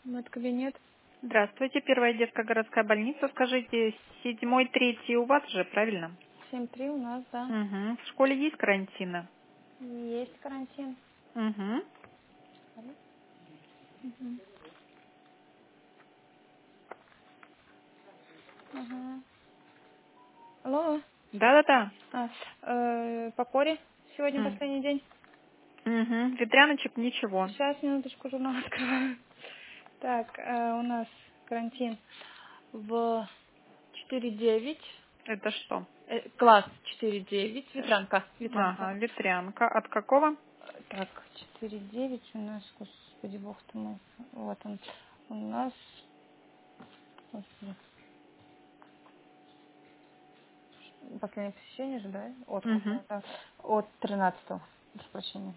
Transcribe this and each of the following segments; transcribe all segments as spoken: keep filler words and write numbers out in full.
Вот кабинет. Здравствуйте, первая детская городская больница. Скажите, седьмой, третий у вас же, правильно? семь три у нас, да. Угу. В школе есть карантины? Есть карантин. Угу. Угу. Ага. Алло. Да-да-да. А, э, по коре сегодня Угу. последний день. Ветряночек ничего. Сейчас, минуточку, журнал открываю. Так, э, у нас карантин в четыре девять. Это что? Э, класс четыре девять. Ветранка. Ветранка. Ага, ветрянка. От какого? Э, Так, четыре девять у нас, господи, бог ты мой. Вот он. У нас, господи, последнее посещение же, да? От Угу. какого-то? От тринадцатого. Прошу прощения.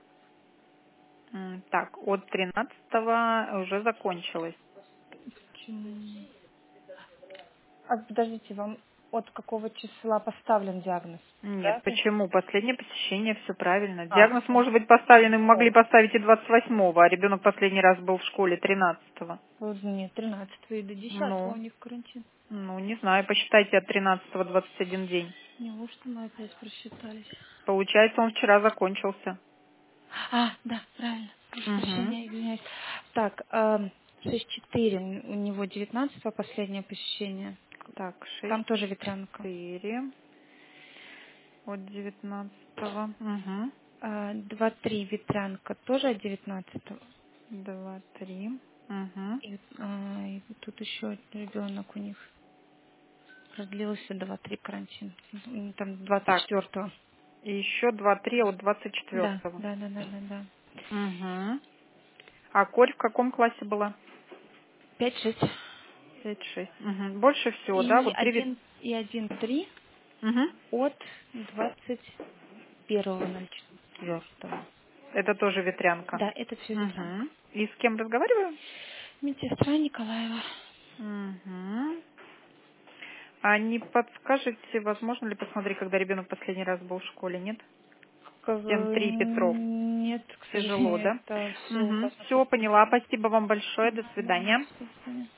Так, от тринадцатого уже закончилось. Почему? А подождите, вам от какого числа поставлен диагноз? Нет, Разве? почему? Последнее посещение, все правильно. А, Диагноз все. может быть поставлен, и мы могли поставить и двадцать восьмого, а ребенок последний раз был в школе тринадцатого. Вот нет, тринадцатого и до десятого у Ну, них карантин. ну, не знаю, посчитайте от тринадцатого двадцать один день. Неужто мы опять просчитались? Получается, он вчера закончился. А, да, правильно. Прошу Угу. прощения, извиняюсь. Так, эм, шесть четыре у него девятнадцатого последнее посещение. Так, шесть Там тоже ветрянка. четыре от девятнадцатого. Угу. А, два три ветрянка тоже от девятнадцатого. два, три. Угу. И, а, и вот тут еще ребенок у них продлился два три карантин. М, Там двадцать Так, четвертого. и еще два, три от двадцать Да, четвертого. да, да, да, да, да. Угу. А Корь в каком классе была? Пять шесть. Пять, шесть. Угу. Больше всего, да? И Вот три вид. один и один три Угу. от двадцать первого ноль четвертого. Это тоже ветрянка. Да, это все ветрянка. Угу. И с кем разговариваю? Медсестра Николаева. Угу. А не подскажете, возможно ли посмотреть, когда ребенок последний раз был в школе, нет? Как, семь э, три Петров. нет, к Тяжело, сожалению, да? это все Угу. ужасно Все, плохо. поняла. Спасибо вам большое. До Да, да, свидания. до свидания.